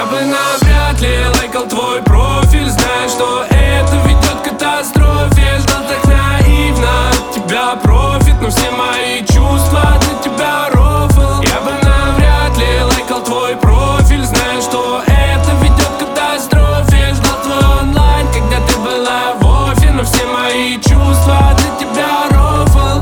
Я бы навряд ли лайкал твой профиль, зная, что это ведет к катастрофе. Ждал так наивно от тебя профит, но все мои чувства для тебя рофл. Я бы навряд ли лайкал твой профиль, зная, что это ведет к катастрофе. Ждал твой онлайн, когда ты была в офе, но все мои чувства для тебя рофл.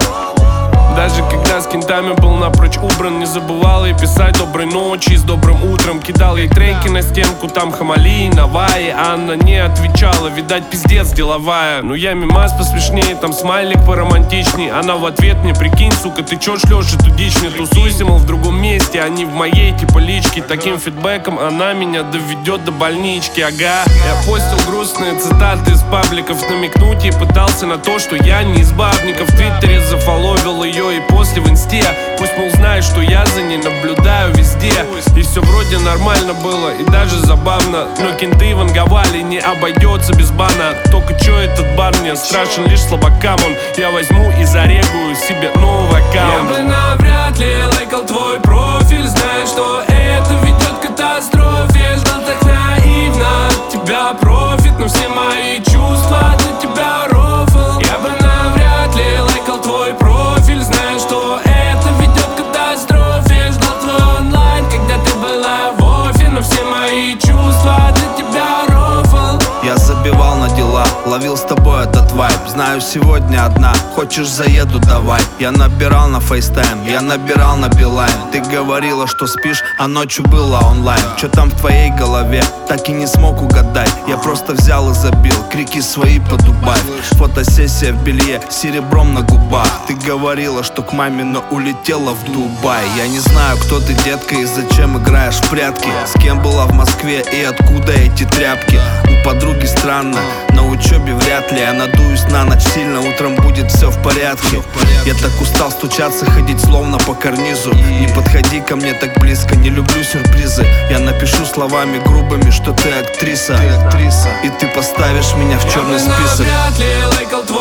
Даже когда с кентами был напрочь убран, не забывал ей писать доброй ночи с добрым утром. Кидал ей треки на стенку, там Хамали, Наваи. Анна не отвечала, видать пиздец деловая. Но я мимас посмешнее, там смайлик поромантичней. Она в ответ мне: прикинь, сука, ты чё шлёшь эту дичь? Не тусуйся, мол, в другом месте, а не в моей типа личке. Таким фидбэком она меня доведет до больнички, ага. Я постил грустные цитаты из пабликов, намекнуть ей пытался на то, что я не из бабников. В твиттере зафоловил ее и после в инсте. Пусть, мол, знает, что я за ней наблюдаю везде. И все вроде нормально было и даже забавно. Но кенты ванговали, не обойдется без бана. Только чё этот бар мне страшен лишь слабакам он. Я возьму и зарегую себе новый аккаунт. Я бы навряд ли лайкал твой профиль, зная, что это ведет к катастрофе. Ждал так наивно от тебя профит, но все мои чувства для тебя рофл. Я бы навряд ли лайкал твой профиль, зная, что это ведет к катастрофе. Ждал твой онлайн, когда ты была в офе, но все мои чувства для тебя рофл. Я забивал на дела, ловил с тобой этот вайб. Знаю, сегодня одна, хочешь заеду, давай. Я набирал на FaceTime, я набирал на Билайн. Ты говорила, что спишь, а ночью была онлайн. Чё там в твоей голове, так и не смог угадать. Я просто взял и забил, крики свои подубавь. Фотосессия в белье, серебром на губах. Ты говорила, что к маме, но улетела в Дубай. Я не знаю, кто ты, детка, и зачем играешь в прятки. С кем была в Москве и откуда эти тряпки. У подруги странно, на учебе вряд ли. Я надуюсь на ночь сильно, утром будет все в порядке. Я так устал стучаться, ходить словно по карнизу. Не подходи ко мне так близко, не люблю сюрпризы. Я напишу словами грубыми, что ты актриса. И ты поставишь меня в черный список. Я бы навряд ли лайкал